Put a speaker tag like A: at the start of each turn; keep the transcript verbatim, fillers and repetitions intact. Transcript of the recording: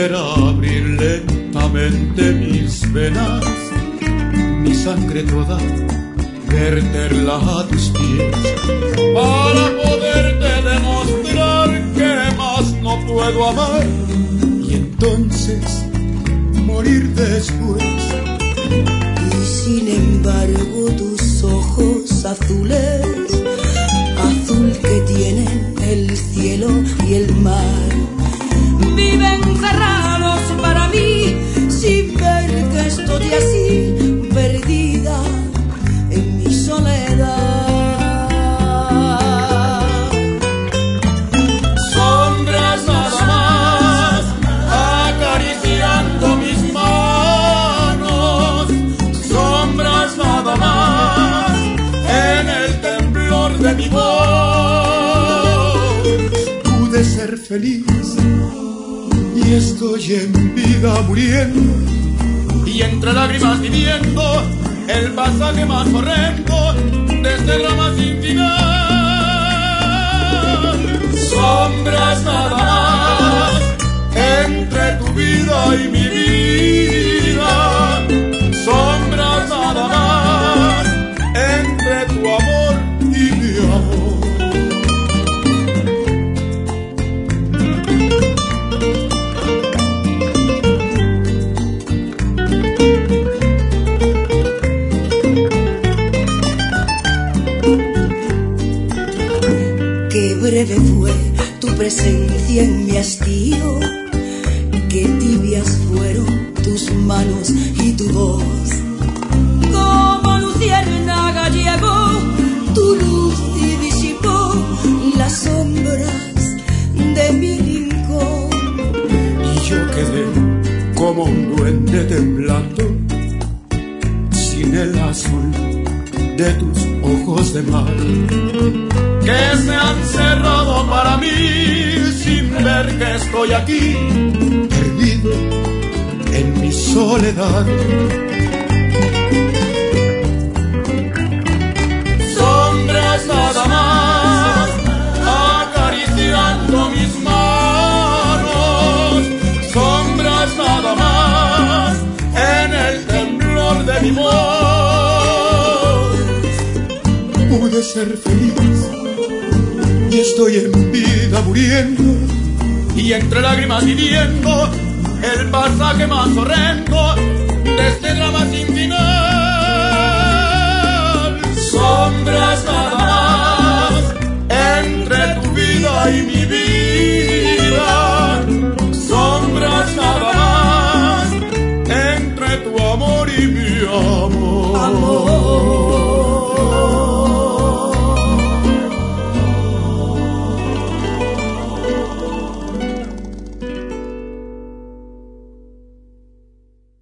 A: quisiera abrir lentamente mis venas, mi sangre toda, verterla a tus pies, para poderte demostrar que más no puedo amar, y entonces morir después.
B: Y sin embargo tus ojos azules, azul que tienen el cielo y el mar, viven cerrados para mí, sin ver que estoy así, perdida en mi soledad.
A: Sombras nada más, acariciando mis manos, sombras nada más, en el temblor de mi voz. Pude ser feliz y estoy en vida muriendo, y entre lágrimas viviendo el pasaje más horrendo de este drama sin final. Sombras nada más entre tu vida y mi vida, sombras nada más entre tu amor y mi amor.
B: Qué breve fue tu presencia en mi hastío, qué tibias fueron tus manos y tu voz. Como luciérnaga llegó tu luz y disipó las sombras de mi rincón.
A: Y yo quedé como un duende temblando, sin el azul de tus ojos de mar, que se han cerrado para mí, sin ver que estoy aquí, perdido en mi soledad. Sombras nada más, acariciando mis manos, sombras nada más, en el temblor de mi voz. Pude ser feliz y estoy en vida muriendo, y entre lágrimas viviendo el pasaje más horrendo de este drama sin final.